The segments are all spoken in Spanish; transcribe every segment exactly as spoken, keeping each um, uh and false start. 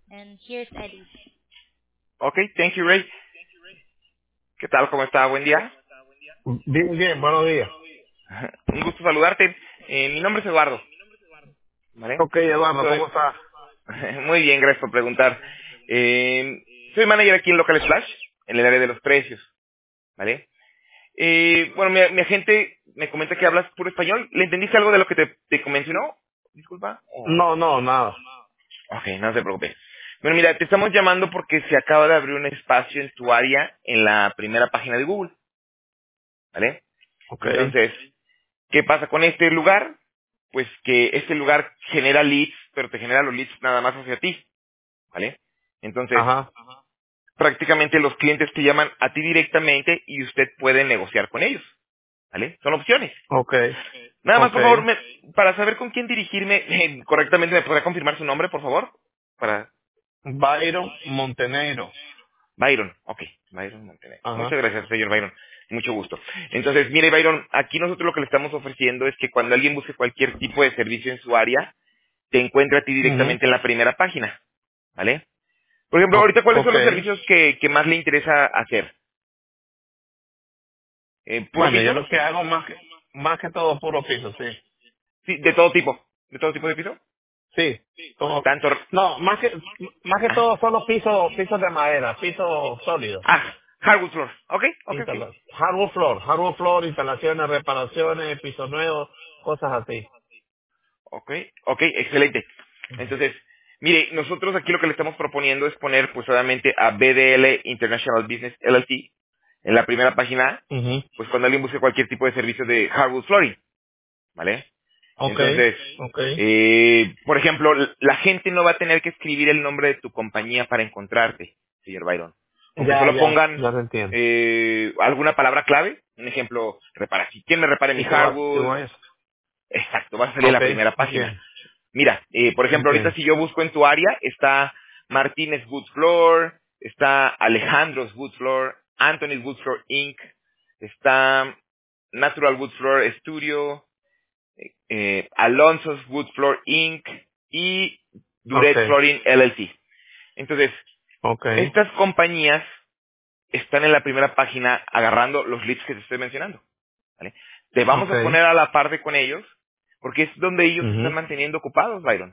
And here's Eddie. Ok, thank you, Ray. ¿Qué tal? ¿Cómo está? Buen día. Bien, bien, buenos días. Un gusto saludarte. Eh, mi nombre es Eduardo, ¿vale? Ok, Eduardo, Soy... ¿cómo estás? Muy bien, gracias por preguntar. Eh, soy manager aquí en Local Splash, en el área de los precios, ¿vale? Eh, bueno, mi, mi agente me comenta que hablas puro español. ¿Le entendiste algo de lo que te, te mencionó? Disculpa. Oh. No, no, nada. Ok, no se preocupe. Bueno, mira, te estamos llamando porque se acaba de abrir un espacio en tu área en la primera página de Google, ¿vale? Ok, Entonces, ¿qué pasa con este lugar? Pues que este lugar genera leads, pero te genera los leads nada más hacia ti, ¿vale? Entonces, ajá, prácticamente los clientes te llaman a ti directamente y usted puede negociar con ellos, ¿vale? Son opciones. ok, Nada más, ok. por favor, me- para saber con quién dirigirme eh, correctamente, ¿me podrá confirmar su nombre, por favor? Para Byron Montenegro. Byron, ok, Byron Montenegro. Ajá, Muchas gracias, señor Byron. Mucho gusto. Entonces, mire, Byron, aquí nosotros lo que le estamos ofreciendo es que cuando alguien busque cualquier tipo de servicio en su área, te encuentre a ti mhm, directamente en la primera página, ¿vale? Por ejemplo, ahorita, ¿cuáles son ok. los servicios que, que más le interesa hacer? Eh, ¿Puro Bueno, yo piso? lo que hago más que, más que todo puro piso, sí. Sí, de todo tipo. ¿De todo tipo de piso? Sí, todo. Tanto... No, más que, más que Ah, todo son los pisos, pisos de madera, pisos sólidos. ah, hardwood floor. Ok, ok, ok. Instala- hardwood floor, hardwood floor, instalaciones, reparaciones, pisos nuevos, cosas así. Ok, ok, excelente. Entonces, mire, nosotros aquí lo que le estamos proponiendo es poner, pues obviamente, a B D L International Business L L C en la primera página, Mhm. pues cuando alguien busque cualquier tipo de servicio de hardwood flooring, ¿vale? Okay, Entonces, okay, eh, por ejemplo, l- la gente no va a tener que escribir el nombre de tu compañía para encontrarte, señor Byron. Con que ya, solo ya, pongan ya te entiendo. eh, alguna palabra clave, un ejemplo, repara, ¿quién me repare mi Y te va, te hardwood? voy a... Exacto, va a salir en la Okay, primera página. entiendo, Mira, eh, por ejemplo, ahorita entiendo. si yo busco en tu área, está Martínez Wood Floor, está Alejandro's Wood Floor, Anthony's Wood Floor incorporated, está Natural Wood Floor Studio, eh, Alonso's Wood Floor incorporated y Duret Okay, Flooring L L C. Entonces, okay, estas compañías están en la primera página agarrando los leads que te estoy mencionando, ¿vale? Te vamos a okay, poner a la par de con ellos, porque es donde ellos se están mhm, manteniendo ocupados, Byron,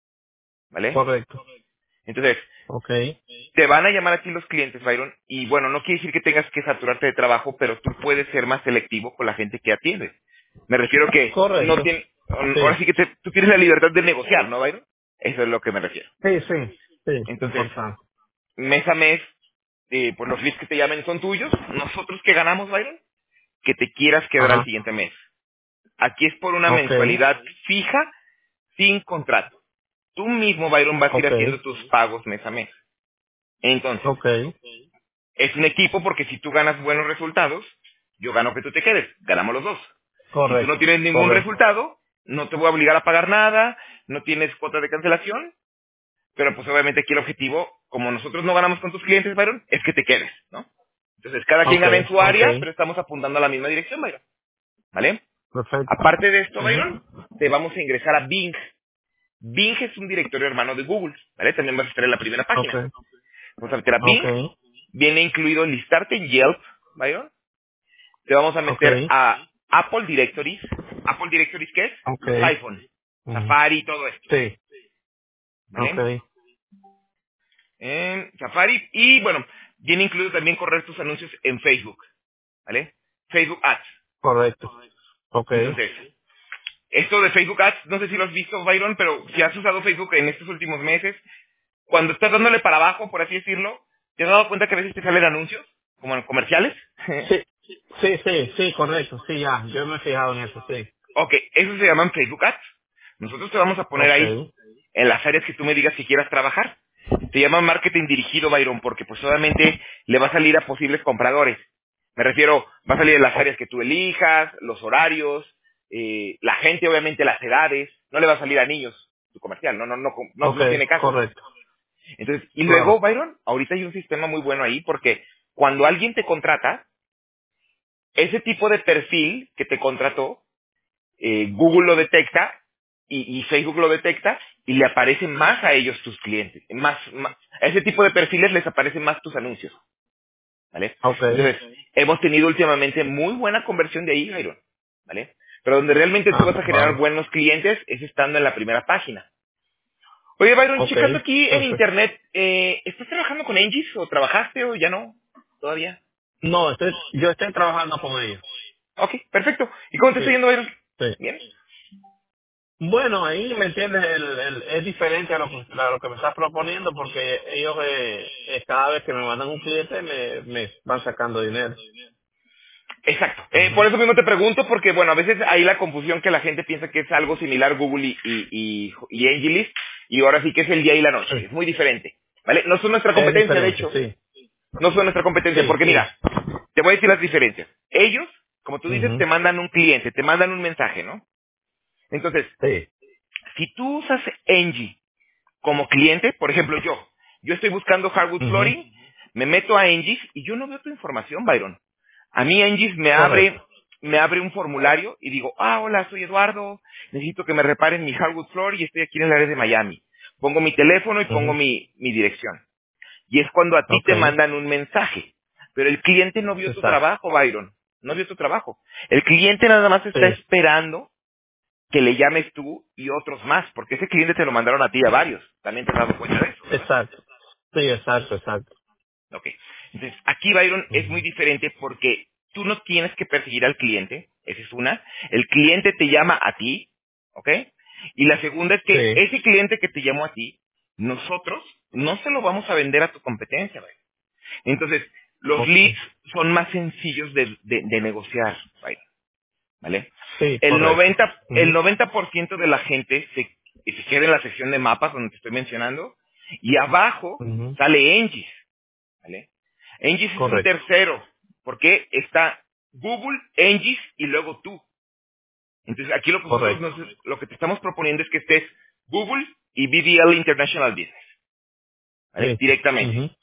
¿vale? correcto, Entonces, okay, te van a llamar a ti los clientes, Byron, y bueno, no quiere decir que tengas que saturarte de trabajo, pero tú puedes ser más selectivo con la gente que atiendes. Me refiero que no correcto, tiene, ahora sí, sí que te- tú tienes la libertad de negociar, ¿no, Byron? Eso es lo que me refiero. sí, sí, sí, Entonces, importante, mes a mes, eh, pues los leads que te llamen son tuyos. Nosotros que ganamos, Byron, que te quieras quedar al ajá, siguiente mes. Aquí es por una okay, mensualidad fija, sin contrato. Tú mismo, Byron, vas a ir haciendo okay, tus pagos mes a mes. Entonces, okay, es un equipo porque si tú ganas buenos resultados, yo gano que tú te quedes. Ganamos los dos. Si tú no correcto, tienes ningún correcto, resultado, no te voy a obligar a pagar nada, no tienes cuota de cancelación, pero pues obviamente aquí el objetivo, como nosotros no ganamos con tus clientes, Byron, es que te quedes, ¿no? Entonces cada quien gana en okay, su área, okay, pero estamos apuntando a la misma dirección, Byron. ¿Vale? perfecto, Aparte de esto, mhm, Byron, te vamos a ingresar a Bing. Bing es un directorio hermano de Google, ¿vale? También vas a estar en la primera página. okay, Vamos a meter a Bing, okay, viene incluido listarte en Yelp, Byron. Te vamos a meter okay, a Apple Directories. ¿Apple Directories qué es? Los okay, iPhone, mhm, Safari y todo esto, sí, ¿vale? okay, En Safari y, bueno, viene incluido también correr tus anuncios en Facebook, ¿vale? Facebook Ads. correcto, okay. Entonces, esto de Facebook Ads, no sé si lo has visto, Byron, pero si has usado Facebook en estos últimos meses, cuando estás dándole para abajo, por así decirlo, ¿te has dado cuenta que a veces te salen anuncios, como en comerciales? Sí, sí, sí, sí, correcto, sí, ya, yo me he fijado en eso, sí. Ok, eso se llaman Facebook Ads. Nosotros te vamos a poner Ok, ahí, en las áreas que tú me digas que quieras trabajar. Se llama marketing dirigido, Byron, porque pues obviamente le va a salir a posibles compradores. Me refiero, va a salir en las o- áreas que tú elijas, los horarios, eh, la gente, obviamente, las edades. No le va a salir a niños tu comercial, no, no, no, no, ok, no tiene caso. correcto, Entonces, y luego, claro, Byron, ahorita hay un sistema muy bueno ahí porque cuando alguien te contrata, ese tipo de perfil que te contrató, eh, Google lo detecta y, y Facebook lo detecta y le aparecen más a ellos tus clientes. Más, más, a ese tipo de perfiles les aparecen más tus anuncios. ¿Vale? Ok, Entonces, hemos tenido últimamente muy buena conversión de ahí, Byron. ¿Vale? Pero donde realmente tú ah, vas a generar vale. buenos clientes es estando en la primera página. Oye, Byron, Ok, checando aquí en perfecto. internet, eh, ¿estás trabajando con Engis o trabajaste o ya no? ¿Todavía? No, estoy, yo estoy trabajando con ellos. Ok, perfecto. ¿Y cómo te está Sí, yendo, Byron? sí. ¿Bien? Bueno, ahí, ¿me entiendes? El, el, es diferente a lo, que- a lo que me estás proponiendo porque ellos eh, eh, cada vez que me mandan un cliente me, me van sacando dinero. Exacto. Eh, por Ujú. eso mismo te pregunto, porque bueno, a veces hay la confusión que la gente piensa que es algo similar Google y, y, y, y Angelis, y ahora sí que es el día y la Sí, noche. Es muy diferente. ¿Vale? No son nuestra es competencia, de diferente, hecho. sí, No son nuestra competencia, sí, porque sí. mira, te voy a decir las diferencias. Ellos, como tú dices, Ujú. te mandan un cliente, te mandan un mensaje, ¿no? Entonces, Sí. si tú usas Engie como cliente, por ejemplo yo, yo estoy buscando hardwood Ujú. flooring, me meto a Engis y yo no veo tu información, Byron. A mí Engis me abre, Correcto. me abre un formulario y digo, ah, hola, soy Eduardo, necesito que me reparen mi hardwood floor y estoy aquí en el área de Miami. Pongo mi teléfono y pongo Ujú. mi, mi dirección. Y es cuando a ti Ok, te mandan un mensaje. Pero el cliente no vio tu exacto. trabajo, Byron. No vio tu trabajo. El cliente nada más está Sí, esperando que le llames tú y otros más, porque ese cliente te lo mandaron a ti y a varios. También te has dado cuenta de eso, ¿verdad? exacto. Sí, exacto, exacto. Ok. Entonces, aquí, Byron, es muy Ujú. diferente porque tú no tienes que perseguir al cliente, esa es una. El cliente te llama a ti, ¿ok? Y la segunda es que Sí, ese cliente que te llamó a ti, nosotros no se lo vamos a vender a tu competencia, Byron. Entonces, los ok. leads son más sencillos de, de- de negociar, Byron, ¿vale? Sí, El correcto. noventa, el Ujú. noventa por ciento de la gente se, se queda en la sección de mapas donde te estoy mencionando y abajo Ujú. sale Engis, ¿vale? Engis es un Correcto, tercero, porque está Google, Engis y luego tú. Entonces, aquí lo que nosotros correcto. nos- lo que te estamos proponiendo es que estés Google y B D L International Business, ¿vale? Sí. Directamente. Ujú.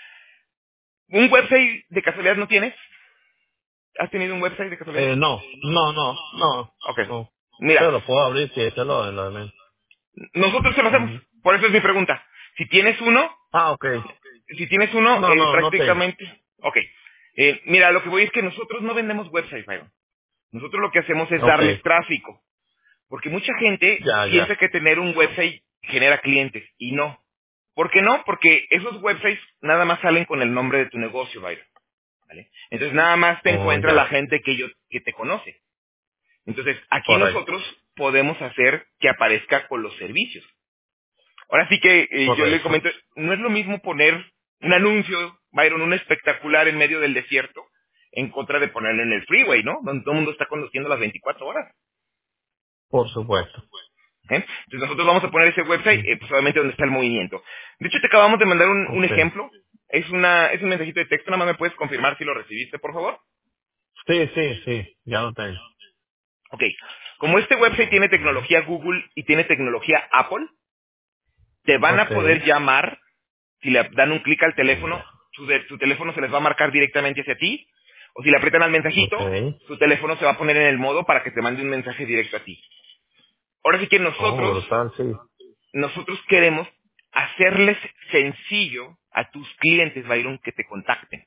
¿Un website de casualidad no tienes? ¿Has tenido un website de casualidad? Eh, no, no, no, no, Ok. no. Mira, Pero lo puedo abrir si eso lo, lo de menos. nosotros se lo hacemos. Ujú. Por eso es mi pregunta. Si tienes uno, Ah, ok. si tienes uno, No, eh, no, no tengo. prácticamente... Ok. Eh, mira, lo que voy es que nosotros no vendemos websites, Byron. Nosotros lo que hacemos es Ok. darles tráfico. Porque mucha gente Ya, piensa ya. que tener un website genera clientes. Y no. ¿Por qué no? Porque esos websites nada más salen con el nombre de tu negocio, Byron. ¿Vale? Entonces nada más te Oh, encuentra la ya. gente que, yo, que te conoce. Entonces aquí Correcto, nosotros podemos hacer que aparezca con los servicios. Ahora sí que eh, yo le correcto. comento, no es lo mismo poner un anuncio, Byron, un espectacular en medio del desierto, en contra de ponerlo en el freeway, ¿no? Donde todo el mundo está conduciendo las veinticuatro horas. Por supuesto. ¿Eh? Entonces nosotros vamos a poner ese website, Mm. eh, pues obviamente donde está el movimiento. De hecho, te acabamos de mandar un, un Ok. ejemplo. Es una es un mensajito de texto, nada más me puedes confirmar si lo recibiste, por favor. Sí, sí, sí. Ya lo tengo. Ok. Como este website tiene Ok. tecnología Google y tiene tecnología Apple, te van Ok. a poder llamar si le dan un clic al teléfono, Ya. su, de- su teléfono se les va a marcar directamente hacia ti, o si le aprietan al Ok. mensajito, su teléfono se va a poner en el modo para que te mande un mensaje directo a ti. Ahora sí que Oh, nosotros, brutal, sí. nosotros queremos hacerles sencillo a tus clientes, Byron, que te contacten.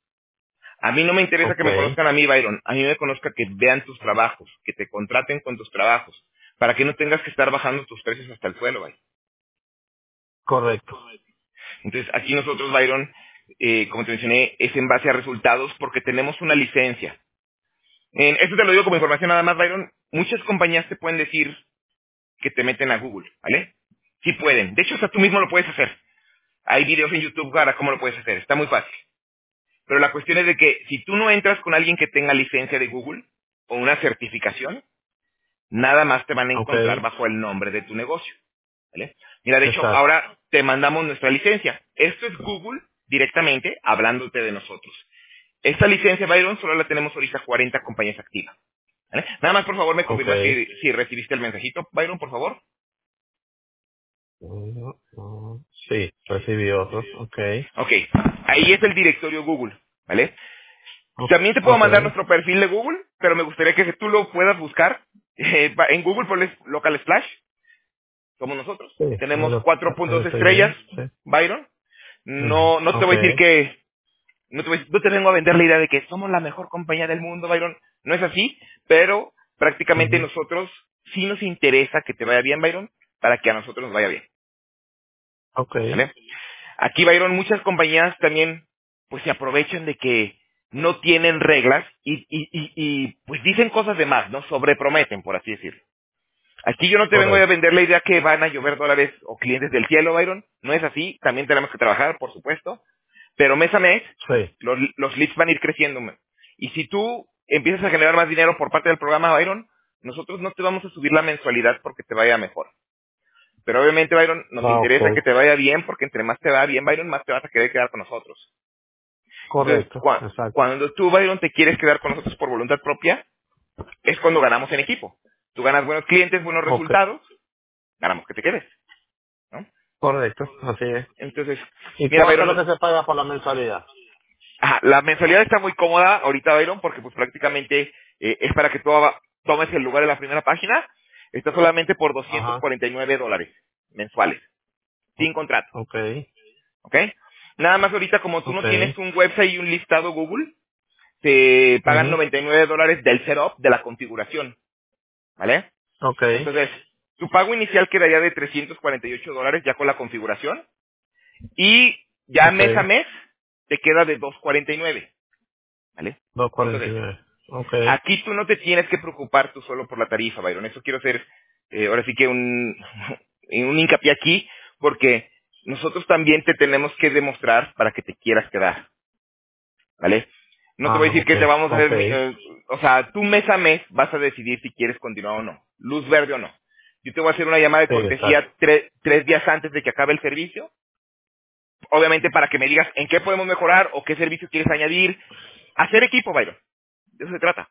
A mí no me interesa que Ok. me conozcan a mí, Byron. A mí me conozca que vean tus trabajos, que te contraten con tus trabajos, para que no tengas que estar bajando tus precios hasta el suelo, Byron. Correcto. Entonces, aquí nosotros, Byron, eh, como te mencioné, es en base a resultados porque tenemos una licencia. En, esto te lo digo como información nada más, Byron. Muchas compañías te pueden decir que te meten a Google, ¿vale? Sí pueden. De hecho, hasta tú mismo lo puedes hacer. Hay videos en YouTube para cómo lo puedes hacer. Está muy fácil. Pero la cuestión es de que si tú no entras con alguien que tenga licencia de Google o una certificación, nada más te van a Ok. encontrar bajo el nombre de tu negocio. ¿Vale? Mira, de hecho, Exacto. ahora te mandamos nuestra licencia. Esto es Google directamente hablándote de nosotros. Esta licencia, Byron, solo la tenemos ahorita cuarenta compañías activas. ¿Vale? Nada más, por favor, me Ok. confirmas si, si recibiste el mensajito, Byron, por favor. Mm, mm, sí, recibí otros. Ok. Ok, ahí es el directorio Google, ¿vale? O- También te puedo Ok. mandar nuestro perfil de Google, pero me gustaría que tú lo puedas buscar Eh, pa- en Google pones Local Splash, somos nosotros. Sí, ahí Tenemos lo, cuatro ahí punto lo dos estoy estrellas, viendo. Sí. Byron. Ujú. No, no te voy a decir Okay. que, no te, voy- no te vengo a vender la idea de que somos la mejor compañía del mundo, Byron. No es así, pero prácticamente Ujú. nosotros sí nos interesa que te vaya bien, Byron, para que a nosotros nos vaya bien, Okay. ¿vale? Aquí, Byron, muchas compañías también pues se aprovechan de que no tienen reglas y, y, y, y, pues dicen cosas de más, ¿no? Sobreprometen, por así decirlo. Aquí yo no te vengo a Correcto. vender la idea que van a llover dólares o clientes del cielo, Byron. No es así. También tenemos que trabajar, por supuesto. Pero mes a mes, Sí. los, los leads van a ir creciendo. man. Y si tú empiezas a generar más dinero por parte del programa, Byron, nosotros no te vamos a subir la mensualidad porque te vaya mejor. Pero obviamente, Byron, nos Ah, interesa okay. que te vaya bien porque entre más te va bien, Byron, más te vas a querer quedar con nosotros. Entonces, Correcto. cua- Exacto. cuando tú, Byron, te quieres quedar con nosotros por voluntad propia, es cuando ganamos en equipo. Tú ganas buenos clientes, buenos Okay. resultados, ganamos que te quedes, ¿no? Correcto. Así es. Entonces, ¿Y mira, cuánto es lo Byron, que se paga por la mensualidad? ajá, la mensualidad está muy cómoda ahorita, Byron, porque pues prácticamente eh, es para que tú ava- tomes el lugar en la primera página. Está solamente por doscientos Ajá. cuarenta y nueve dólares mensuales, sin contrato, Okay. ¿ok? Nada más ahorita, como tú no tienes Okay. un website y un listado Google, te pagan Mhm. noventa y nueve dólares del setup, de la configuración, ¿vale? Okay. Entonces, tu pago inicial quedaría de trescientos cuarenta y ocho dólares ya con la configuración, y ya mes a Okay. mes te queda de doscientos cuarenta y nueve. ¿Vale? Dos cuarenta y Entonces, nueve. Okay. aquí tú no te tienes que preocupar tú solo por la tarifa, Byron. Eso quiero hacer, eh, ahora sí que un, un hincapié aquí, porque nosotros también te tenemos que demostrar para que te quieras quedar, ¿vale? No te voy a Ah, decir que te okay. vamos a hacer, Okay. eh, o sea, tú mes a mes vas a decidir si quieres continuar o no, luz verde o no. Yo te voy a hacer una llamada de Sí, exacto. cortesía tre- tres días antes de que acabe el servicio, obviamente para que me digas en qué podemos mejorar o qué servicio quieres añadir. Hacer equipo, Byron. De eso se trata.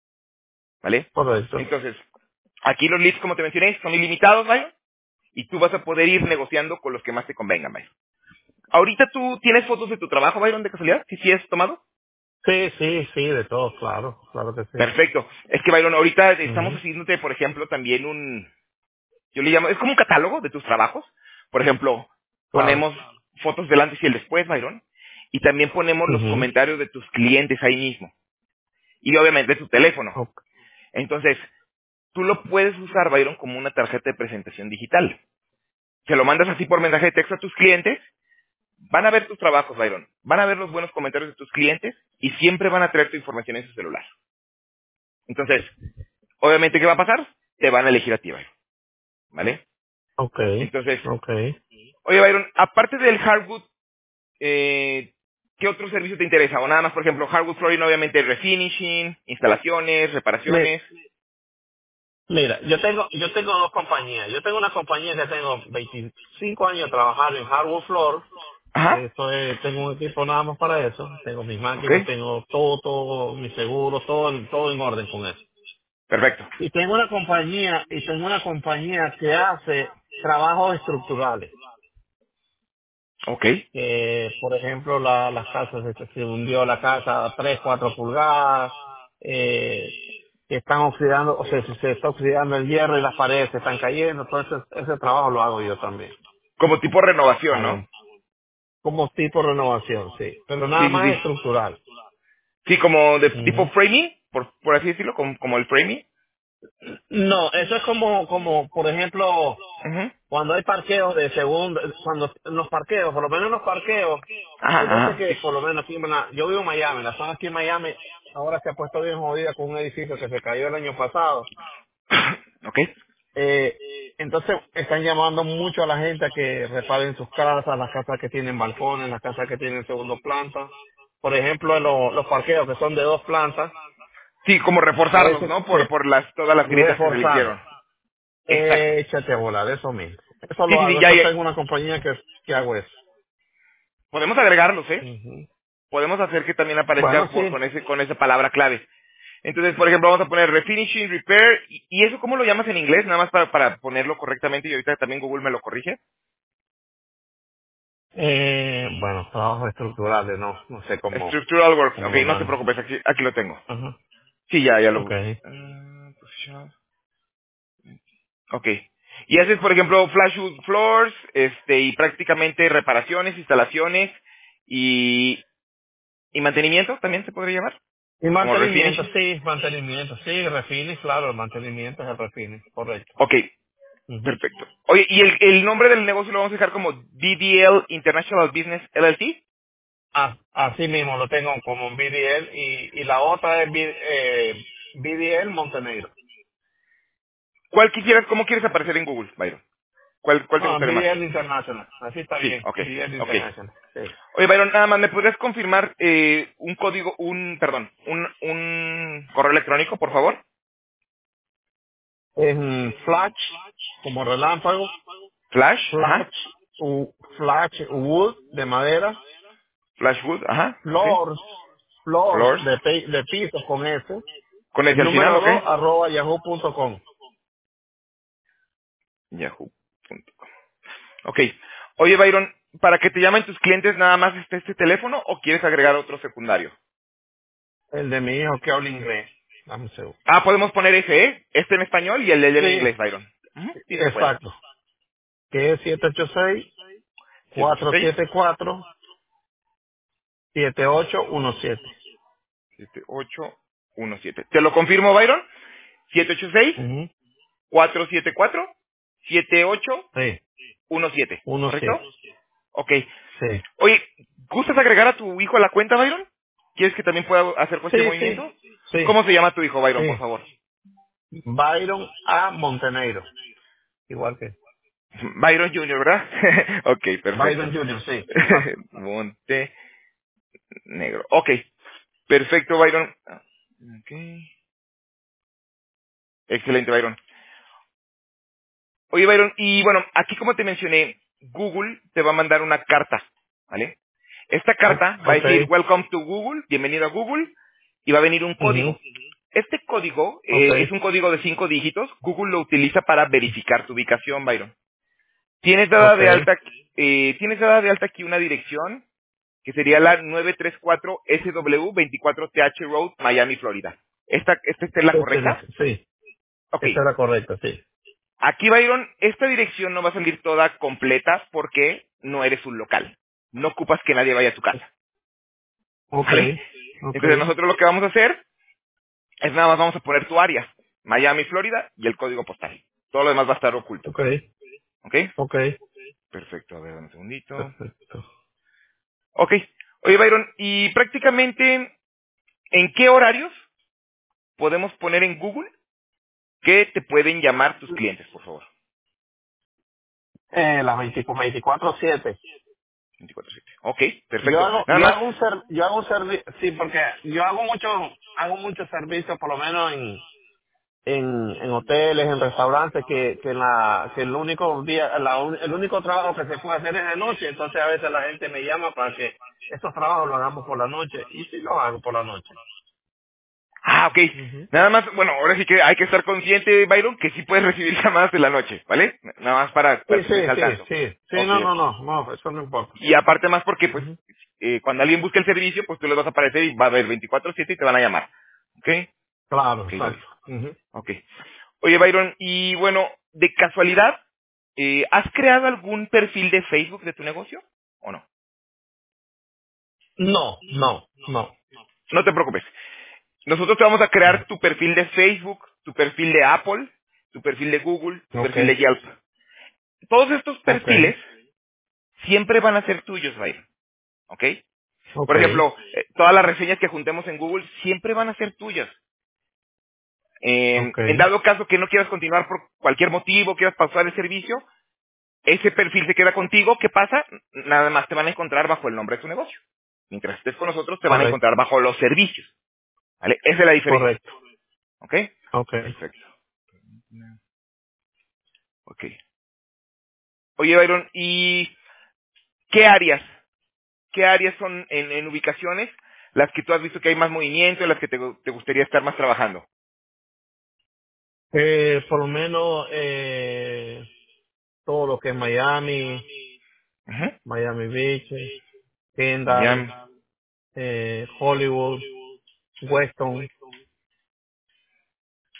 ¿Vale? Correcto. Entonces, aquí los leads, como te mencioné, son ilimitados, ¿vale? Y tú vas a poder ir negociando con los que más te convengan, ¿vale? Ahorita tú tienes fotos de tu trabajo, Byron, de casualidad, si sí has tomado. Sí, sí, sí, de todo, claro. Claro que sí. Perfecto. Es que, Byron, ahorita estamos Mhm. haciéndote, por ejemplo, también un, yo le llamo, es como un catálogo de tus trabajos. Por ejemplo, Claro. ponemos fotos del antes y el después, Byron, y también ponemos los Mhm. comentarios de tus clientes ahí mismo. Y obviamente tu teléfono. Okay. Entonces, tú lo puedes usar, Byron, como una tarjeta de presentación digital. Se lo mandas así por mensaje de texto a tus clientes, van a ver tus trabajos, Byron, van a ver los buenos comentarios de tus clientes y siempre van a traer tu información en su celular. Entonces, obviamente, ¿qué va a pasar? Te van a elegir a ti, Byron, ¿vale? Okay. Entonces, Okay. oye, Byron, aparte del hardwood, eh, ¿qué otro servicio te interesa? O nada más, por ejemplo, hardwood flooring, obviamente refinishing, instalaciones, Mi- reparaciones. Mira, yo tengo, yo tengo dos compañías. Yo tengo una compañía que tengo veinticinco años trabajando en hardwood floor. Ajá, Eso es, tengo un equipo nada más para eso. Tengo mis ok, máquinas, tengo todo, todo, mi seguro, todo, en- todo en orden con eso. perfecto, Y tengo una compañía, y tengo una compañía que hace trabajos estructurales. ok. Que, por ejemplo, la, las casas, se, se hundió la casa a tres, cuatro pulgadas, eh, que están oxidando, o sea, si se está oxidando el hierro y las paredes se están cayendo, todo ese, ese trabajo lo hago yo también. Como tipo renovación, ¿no? Hago como tipo renovación, sí, pero nada Sí, sí, más sí. estructural. Sí, como de tipo Ujú. framing, por, por así decirlo, como, como el framing. No, eso es como, como, por ejemplo, Ujú. cuando hay parqueos de segundo, cuando en los parqueos, por lo menos en los parqueos, Ajá, hay veces ajá, sí. que, por lo menos aquí en Bana- yo vivo en Miami, la zona aquí en Miami ahora se ha puesto bien jodida con un edificio que se cayó el año pasado. Ok. Eh, entonces están llamando mucho a la gente a que reparen sus casas, las casas que tienen balcones, las casas que tienen segundo planta. Por ejemplo, en lo- los parqueos que son de dos plantas, Sí, como a reforzarlos, veces ¿no? Por, se por las, todas las grietas que se le reforzar. hicieron. Exacto. Échate a volar, eso mismo. Eso Sí, lo sí, sí, hago, ya, eso ya. tengo una compañía que, que hago eso. Podemos agregarlos, ¿eh? Ujú. Podemos hacer que también Bueno, aparezca por, sí. con ese, con esa palabra clave. Entonces, por ejemplo, vamos a poner refinishing, repair, y, y eso ¿cómo lo llamas en inglés? Nada más para, para ponerlo correctamente y ahorita también Google me lo corrige. Eh, bueno, trabajos estructurales, no, no sé cómo, Structural works. cómo Ok, lo no te mando. preocupes, aquí, aquí lo tengo. Ajá. Sí, ya, ya lo busqué. Okay. Ah, position. Ok. Y haces, por ejemplo, flash wood floors, este, y prácticamente reparaciones, instalaciones y, y mantenimiento, también se podría llamar, Y como mantenimiento, refinishes. sí, mantenimiento, sí, refines, claro, el mantenimiento es el refines, correcto. Ok, Ujú. perfecto. Oye, ¿y el, el nombre del negocio lo vamos a dejar como D D L International Business L L C? Ah, así mismo lo tengo como B D L y, y la otra es B- eh, B D L Montenegro. ¿Cuál quisieras, cómo quieres aparecer en Google, Byron? ¿Cuál, cuál te No, gustaría más? B D L International, así está Sí, bien, ok, B D L ok. International, sí. Oye, Byron, nada más, ¿me podrías confirmar eh, un código, un, perdón, un, un correo electrónico, por favor? En Flash, como relámpago, Flash, ajá. Flash, u- Flash Wood de madera, Flashwood, ajá, ok. Floors, Floors Floors, de, pi- de pisos con S, con el ese al final, número ok. dos arroba yahoo punto com. Yahoo punto com. Ok. Oye, Byron, ¿para que te llamen tus clientes nada más está este teléfono o quieres agregar otro secundario? El de mi hijo que habla inglés. Dame un segundo. Ah, podemos poner ese, ¿eh? Este en español y el de él en Sí, inglés, Byron. Ujú, sí se puede. exacto. Que es siete ocho seis, siete ocho cuatro seis, siete cuatro, siete ocho uno siete. siete ocho uno siete. ¿Te lo confirmo, Byron? siete ocho seis, Ujú. cuatro siete cuatro, siete ocho Sí, uno siete. uno ¿Correcto? siete. Ok. Sí. Oye, ¿gustas agregar a tu hijo a la cuenta, Byron? ¿Quieres que también pueda hacer cualquier Sí, sí, movimiento? sí, ¿Cómo se llama tu hijo, Byron, por sí. favor? Byron A. Montenegro. Igual que. Byron junior, ¿verdad? Ok, Byron perfecto. Junior, sí. Ajá. Monte Negro. Ok, perfecto, Byron. Ok. Excelente, Byron. Oye, Byron, y bueno, aquí como te mencioné, Google te va a mandar una carta, ¿vale? Esta O- carta va a ok. decir Welcome to Google, bienvenido a Google, y va a venir un Ujú. código. Este código Ok. eh, es un código de cinco dígitos. Google lo utiliza para verificar tu ubicación, Byron. Tienes dada Ok. de alta, eh, tienes dada de alta aquí una dirección que sería la nueve tres cuatro S W veinticuatro T H Road, Miami, Florida. ¿Esta, esta es la Ese correcta? dice- Sí, Ok. esa era correcta, sí. Aquí, Byron, esta dirección no va a salir toda completa porque no eres un local. No ocupas que nadie vaya a tu casa. Ok. ¿Vale? Ok. Entonces nosotros lo que vamos a hacer es nada más vamos a poner tu área, Miami, Florida, y el código postal. Todo lo demás va a estar oculto. Ok. ¿Ok? Ok. Perfecto, a ver, un segundito. Perfecto. Ok. Oye, Byron, y prácticamente, ¿en qué horarios podemos poner en Google que te pueden llamar tus clientes, por favor? Eh, las veinticuatro siete. veinticuatro siete. Ok, Yo perfecto. hago, Nada yo más. hago un ser, yo hago un servicio, sí, porque yo hago mucho, hago muchos servicios, por lo menos en, en, en hoteles, en restaurantes, que, que la, que el único día, la un- el único trabajo que se puede hacer es de noche, entonces a veces la gente me llama para que estos trabajos los hagamos por la noche, y sí los hago por la noche. Ah, ok. Ujú. Nada más, bueno, ahora sí que hay que estar consciente, Byron, que sí puedes recibir llamadas de la noche, ¿vale? Nada más para, Sí, para que estés sí, al sí, tanto. sí, sí, Ok, no, no, ok. no, no, eso no importa. Y aparte más porque, pues, Ujú. eh, cuando alguien busque el servicio, pues tú les vas a aparecer y va a haber veinticuatro siete y te van a llamar. ¿Ok? Claro, Ok, exacto. Byron. Ujú. Ok. Oye, Byron, y bueno, de casualidad, eh, ¿has creado algún perfil de Facebook de tu negocio o no? No, no, no. No te preocupes. Nosotros te vamos a crear tu perfil de Facebook, tu perfil de Apple, tu perfil de Google, tu Ok, perfil de Yelp. Todos estos ok, perfiles siempre van a ser tuyos, Byron. ¿Ok? ok, Por ejemplo, eh, todas las reseñas que juntemos en Google siempre van a ser tuyas. Eh, ok, en dado caso que no quieras continuar por cualquier motivo, quieras pausar el servicio, ese perfil se queda contigo. ¿Qué pasa? Nada más te van a encontrar bajo el nombre de tu negocio. Mientras estés con nosotros, te van a correcto, encontrar bajo los servicios. ¿Vale? Esa es la diferencia. correcto, ¿Ok? ok. Perfecto. Ok. Oye, Byron, ¿y qué áreas? ¿Qué áreas son en, en ubicaciones las que tú has visto que hay más movimiento, en las que te, gu- te gustaría estar más trabajando? Eh, por lo menos eh, todo lo que es Miami, Ujú. Miami Beach, Kendall, Miami. eh, Hollywood, Weston,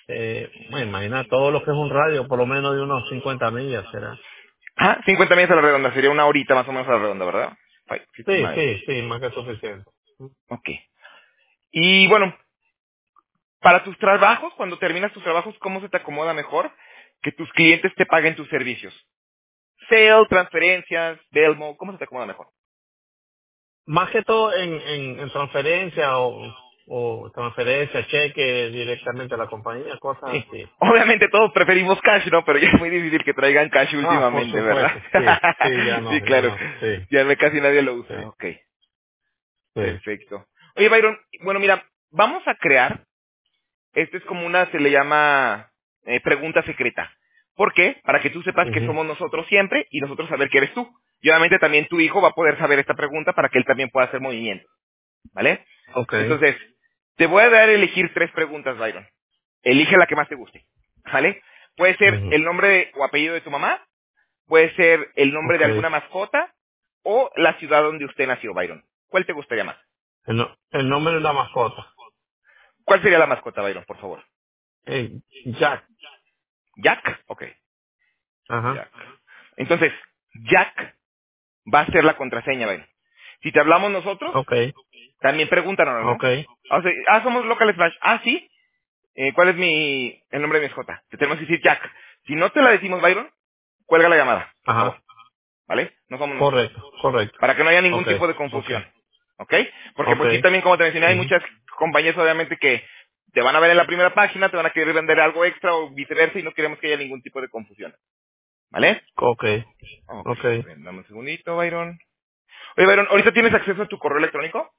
Eh, bueno, imagina todo lo que es un radio, por lo menos de unos cincuenta millas, ¿será? Ah, cincuenta millas a la redonda, sería una horita más o menos a la redonda, ¿verdad? Five, fifty Sí, miles. sí, sí, más que suficiente. Ok. Y bueno, para tus trabajos, cuando terminas tus trabajos, ¿cómo se te acomoda mejor que tus clientes te paguen tus servicios? Sale, transferencias, Belmo, ¿cómo se te acomoda mejor? Más que todo en, en, en transferencia o, o transferencia, cheque directamente a la compañía, cosas Sí. así. Obviamente todos preferimos cash, ¿no? Pero ya es muy difícil que traigan cash Ah, por últimamente, ¿verdad? supuesto, sí, sí, ya Sí, no, ya claro. no, sí, Ya ve- casi nadie lo sí, usa. Ok, sí. perfecto. Oye, Byron, bueno, mira, vamos a crear, esto es como una, se le llama eh, pregunta secreta. ¿Por qué? Para que tú sepas que Ujú. somos nosotros siempre y nosotros saber que eres tú. Y obviamente también tu hijo va a poder saber esta pregunta para que él también pueda hacer movimiento, ¿vale? Okay. Entonces, te voy a dar a elegir tres preguntas, Byron. Elige la que más te guste, ¿vale? Puede ser Ujú. el nombre de- o apellido de tu mamá, puede ser el nombre de alguna Okay. mascota o la ciudad donde usted nació, Byron. ¿Cuál te gustaría más? El, no- el nombre de la mascota. ¿Cuál sería la mascota, Byron, por favor? Eh, Jack. ¿Jack? Ok, Ajá. Jack. Entonces, Jack va a ser la contraseña, Byron. Si te hablamos nosotros, Okay. también pregúntanos, ¿no? Okay. O sea, ah, somos Local Splash. Ah, sí. Eh, ¿Cuál es mi el nombre de mi mascota? Te tenemos que decir Jack. Si no te la decimos, Byron, cuelga la llamada, por favor. Ajá. ¿Vale? No somos nosotros. Correcto, correcto. Para que no haya ningún tipo Okay. de confusión. Okay. ¿Ok? Porque pues sí, Okay. también como te mencioné, hay Ujú. muchas compañías obviamente que te van a ver en la primera página, te van a querer vender algo extra o viceversa y no queremos que haya ningún tipo de confusión. ¿Vale? Okay. Ok. Okay. Bien, dame un segundito, Byron. Oye, Byron, ¿ahorita tienes acceso a tu correo electrónico?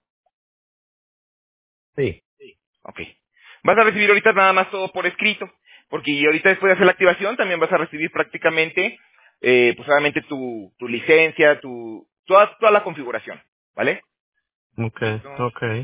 Sí. Ok. Vas a recibir ahorita nada más todo por escrito, porque ahorita después de hacer la activación también vas a recibir prácticamente, eh, pues obviamente tu, tu licencia, tu, toda, toda la configuración, ¿vale? Un Okay. segundito. Okay.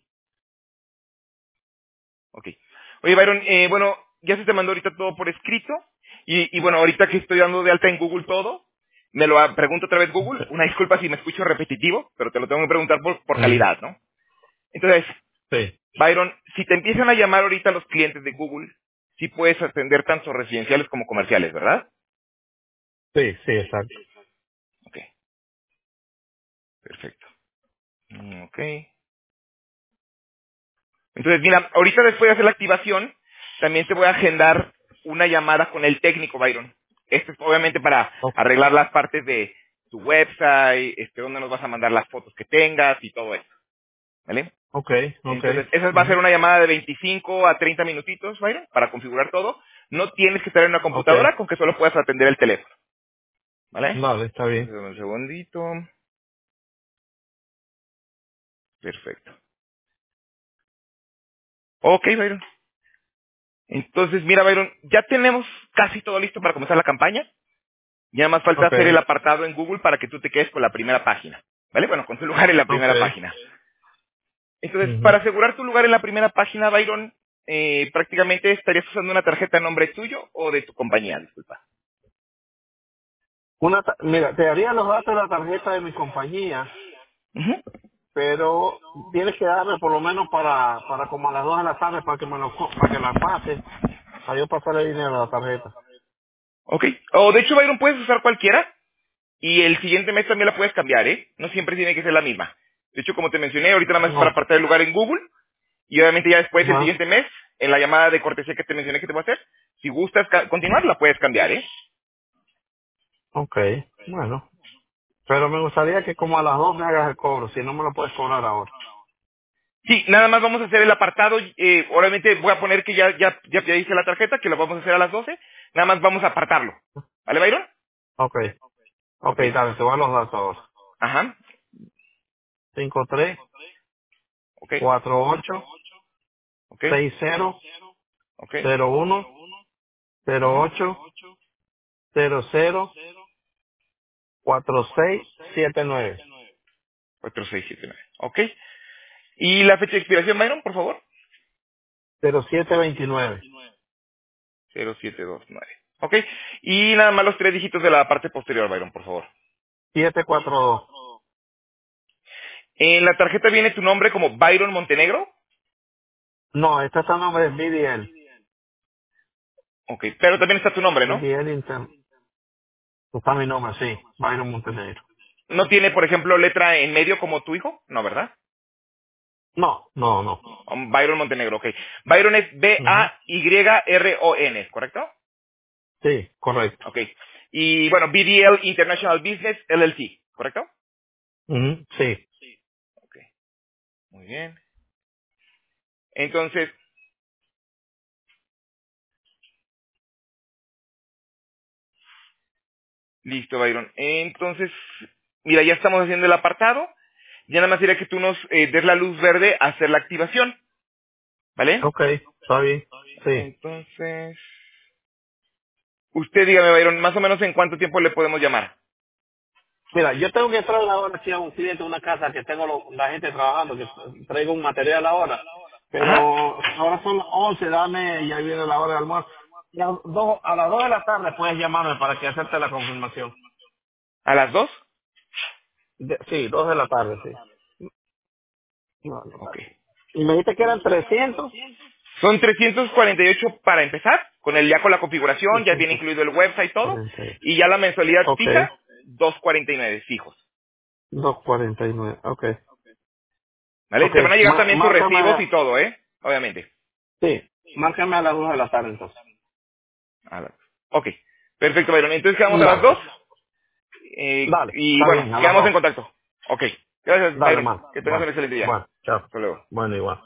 Ok. Oye, Byron, eh, bueno, ya se te mandó ahorita todo por escrito, y, y bueno, ahorita que estoy dando de alta en Google todo, me lo ha- pregunto otra vez Google, Okay. una disculpa si me escucho repetitivo, pero te lo tengo que preguntar por, por Ujú. calidad, ¿no? Entonces, Sí. Byron, si te empiezan a llamar ahorita los clientes de Google, sí puedes atender tanto residenciales como comerciales, ¿verdad? Sí, sí, exacto. Ok, perfecto. Mm, Ok. Entonces, mira, ahorita después de hacer la activación, también te voy a agendar una llamada con el técnico, Byron. Esto es obviamente para O- arreglar las partes de tu website, este, dónde nos vas a mandar las fotos que tengas y todo eso, ¿vale? Okay. Okay. Entonces, esa va a ser Ujú. una llamada de veinticinco a treinta minutitos, Byron, para configurar todo. No tienes que estar en una Okay. computadora, con que solo puedas atender el teléfono. ¿Vale? Vale, está bien. Entonces, un segundito. Perfecto. Ok, Byron. Entonces, mira, Byron, ya tenemos casi todo listo para comenzar la campaña. Ya más falta hacer el Okay. apartado en Google para que tú te quedes con la primera página. ¿Vale? Bueno, con tu lugar en la primera Okay. página. Entonces, Ujú. para asegurar tu lugar en la primera página, Byron, eh, prácticamente estarías usando una tarjeta a nombre tuyo o de tu compañía, disculpa. Una ta- mira, te daría los datos de la tarjeta de mi compañía, Ujú. pero tienes que darme por lo menos para, para como a las dos de la tarde para que me lo, co- para que la pase, para yo pasarle dinero a la tarjeta. Ok. O de hecho, Byron, puedes usar cualquiera. Y el siguiente mes también la puedes cambiar, ¿eh? No siempre tiene que ser la misma. De hecho, como te mencioné, ahorita nada más es para No. apartar el lugar en Google. Y obviamente ya después, el Ajá. siguiente mes, en la llamada de cortesía que te mencioné que te voy a hacer, si gustas ca- continuar, la puedes cambiar, ¿eh? Okay. Bueno. Pero me gustaría que como a las dos me hagas el cobro, si no me lo puedes cobrar ahora. Sí, nada más vamos a hacer el apartado. Eh, obviamente voy a poner que ya, ya, ya, ya hice la tarjeta, que lo vamos a hacer a las doce. Nada más vamos a apartarlo. ¿Vale, Byron? Okay. Ok. Okay, dale, te voy a los datos ahora. Ajá. cinco tres Ok. cuatro ocho Ok. seis cero Ok. cero uno cero Ujú. ocho cero cero cuatro seis siete nueve cuatro seis siete nueve. Ok. ¿Y la fecha de expiración, Byron, por favor? cero siete veintinueve cero siete dos nueve. Ok. Y nada más los tres dígitos de la parte posterior, Byron, por favor. siete cuatro dos. En la tarjeta viene tu nombre como Byron Montenegro. No, este está a nombre de B D L. Ok, pero también está tu nombre, ¿no? B D L Inter. Está mi nombre, sí. Byron Montenegro. ¿No tiene, por ejemplo, letra en medio como tu hijo? No, ¿verdad? No, no, no. Um, Byron Montenegro, ok. Byron es Ujú. B A Y R O N, ¿correcto? Sí, correcto. Ok. Y bueno, B D L International Business L L C, ¿correcto? Ujú. Sí. Ok, muy bien. Entonces, listo, Byron. Entonces, mira, ya estamos haciendo el apartado. Ya nada más sería que tú nos eh, des la luz verde a hacer la activación, ¿vale? Ok, está bien. Sí. Entonces, usted dígame, Byron, más o menos en cuánto tiempo le podemos llamar. Mira, yo tengo que entrar ahora aquí a un cliente, una casa que tengo lo- la gente trabajando, que traigo un material ahora. Ajá. Pero ahora son las once, dame, y ahí viene la hora de almuerzo. Y a, dos, a las dos de la tarde puedes llamarme para que hacerte la confirmación. ¿A las dos? De- sí, dos de la tarde, sí. No, no, Ok. tarde. Y me dijiste que eran trescientos. Son trescientos cuarenta y ocho para empezar, con el ya con la configuración, ya viene trescientos incluido el website y todo, cuarenta y ocho. y ya la mensualidad Ok, fija, doscientos cuarenta y nueve fijos, doscientos cuarenta y nueve, ok. ¿vale? Ok, Te van a llegar má- también tus recibos márcame, y todo, ¿eh? Obviamente. sí, márcame a las dos de la tarde entonces. A las- Ok, perfecto, Byron. Entonces quedamos a las Dale, dos, pues. eh, Dale, y está bueno, bien, a las quedamos en dos. contacto. Ok, gracias, Dale, Byron. man. Que tengas un Bueno, excelente día. bueno, chao. Hasta luego. Bueno, igual.